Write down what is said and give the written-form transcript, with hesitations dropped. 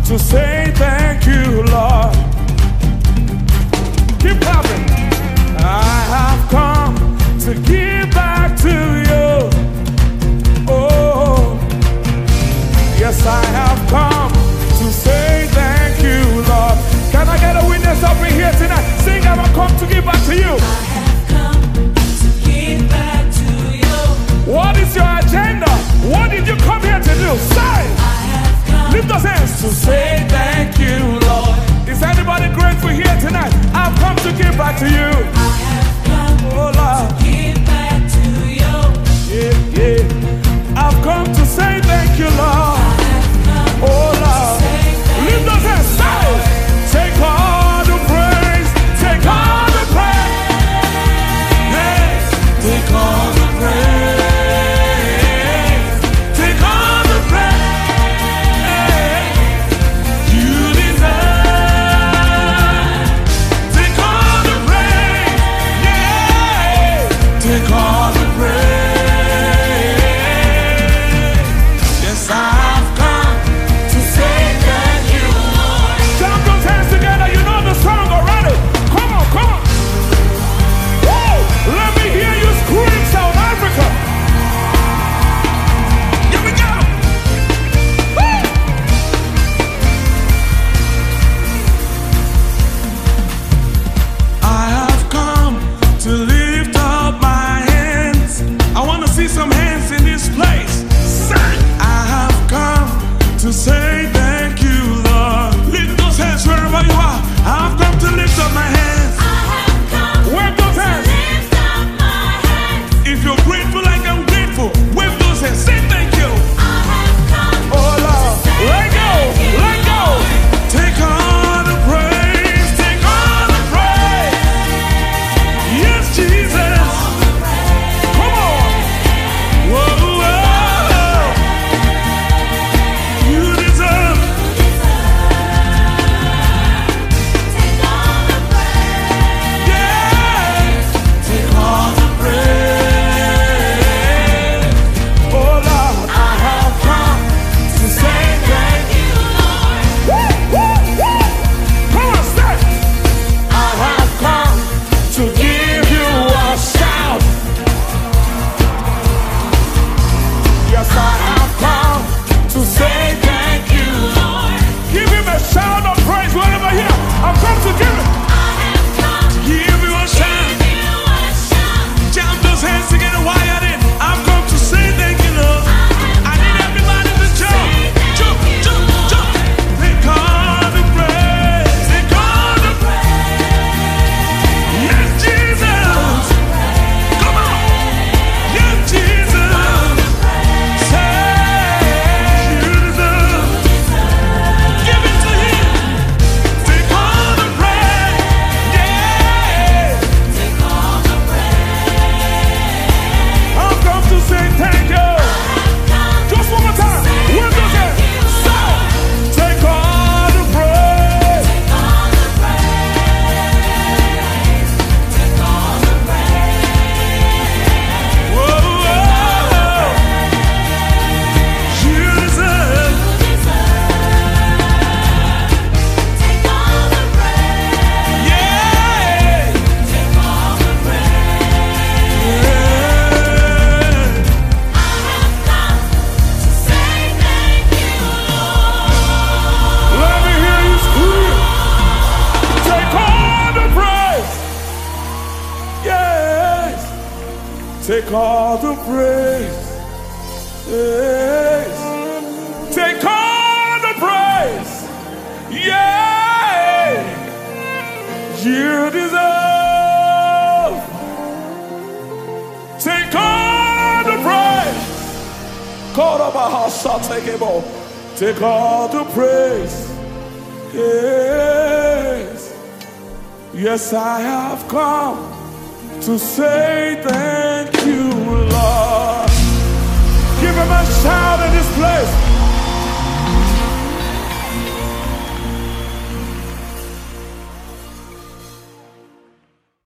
to say thank you, Lord. Keep clapping. I have come to give back to you. Oh, yes, I have come to say thank you, Lord. Can I get a witness up in here tonight? Sing, I have come to give back to you. I have come to give back to you. What is your agenda? What did you come here to do? Say! Lift those hands to say thank you, Lord. Is anybody grateful here tonight? I've come to give back to you. I have come to give back to you. Yeah, yeah. I've come to say thank you, Lord. Oh, Lord. Lift those hands. Say, take all the praise. Take all the praise. Take all the praise. Take all the praise. Yes. Take all the praise. Yeah. You deserve. Take all the praise. Call up our house, I'll take it all. Take all the praise. Yes. Yes, I have come to say thank you, Lord.